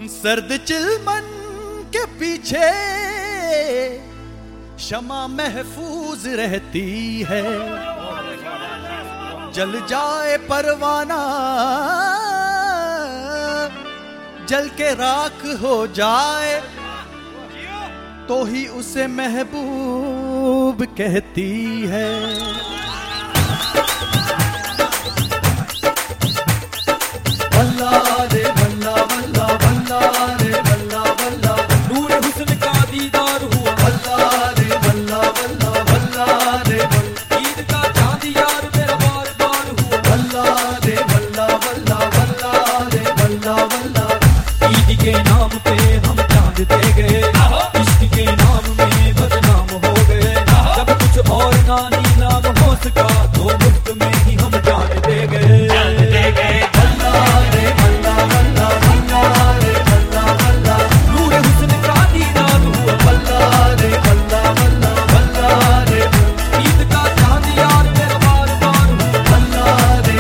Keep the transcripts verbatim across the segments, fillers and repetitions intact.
सर्द चिलमन के पीछे शमा महफूज रहती है, जल जाए परवाना जल के राख हो जाए तो ही उसे महबूब कहती है। बल्ला रे बल्ला बल्ला बल्ला रे बल्ला बल्ला, नूर हुस्न का दीदार हुआ। बल्ला रे बल्ला बल्ला बल्ला रे बल्ला, ईद का चांद यार मेरा बार बार हुआ। बल्ला रे बल्ला बल्ला बल्ला रे बल्ला बल्ला। ईद के नाम पे हम चांद दे गए, इश्क के नाम में बदनाम हो गए। जब कुछ और ना नीलाम हो सका तो मुफ्त में ही हम जान दे गए। नूर हुस्न का दीदार हुआ। ईद का चांद यार मेरा बार बार हुआ।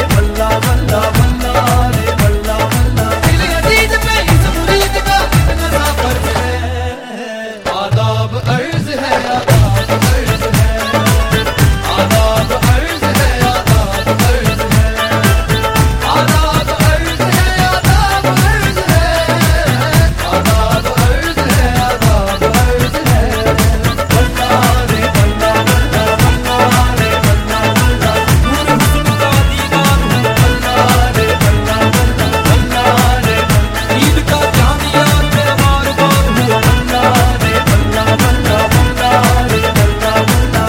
आदाब अर्ज है, आदाब अर्ज है, आदाब अर्ज है, आदाब अर्ज है, आदाब अर्ज है, आदाब अर्ज है, आदाब अर्ज है, आदाब अर्ज है। बल्ला रे बल्ला बल्ला बल्ला रे बल्ला बल्ला, नूर हुस्न का दीदार हुआ। बल्ला रे बल्ला बल्ला बल्ला रे बल्ला, ईद का चांद यार मेरा बार बार हुआ। बल्ला रे बल्ला बल्ला बल्ला रे बल्ला बल्ला।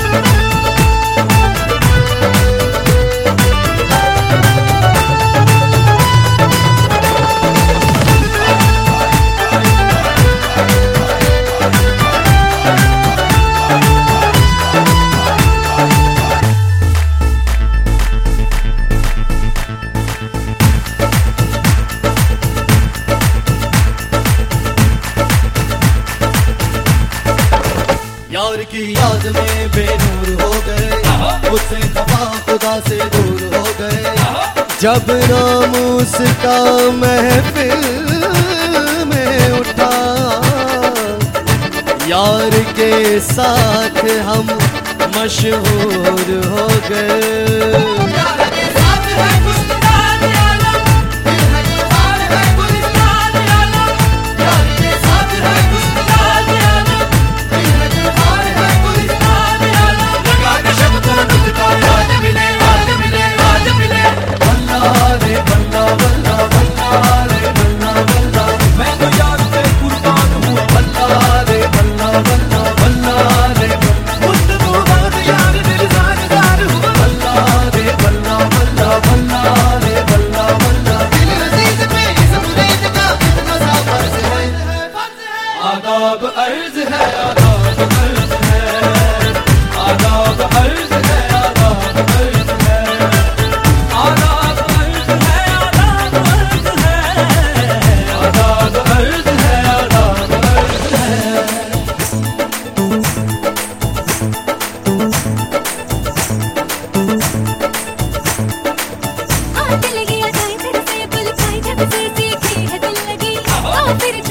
यार की याद में बेनूर हो गए, उससे खफा खुदा से दूर हो गए। जब नामूस का महफिल में उठा, यार के साथ हम मशहूर हो गए। मैं तो यार से कुर्बान हुआ। यार दिल ज़ार हुआ। दिल लगी, आ जाए तेरे से, बुल पाए जब से सीखी है दिल लगी। ओ फिर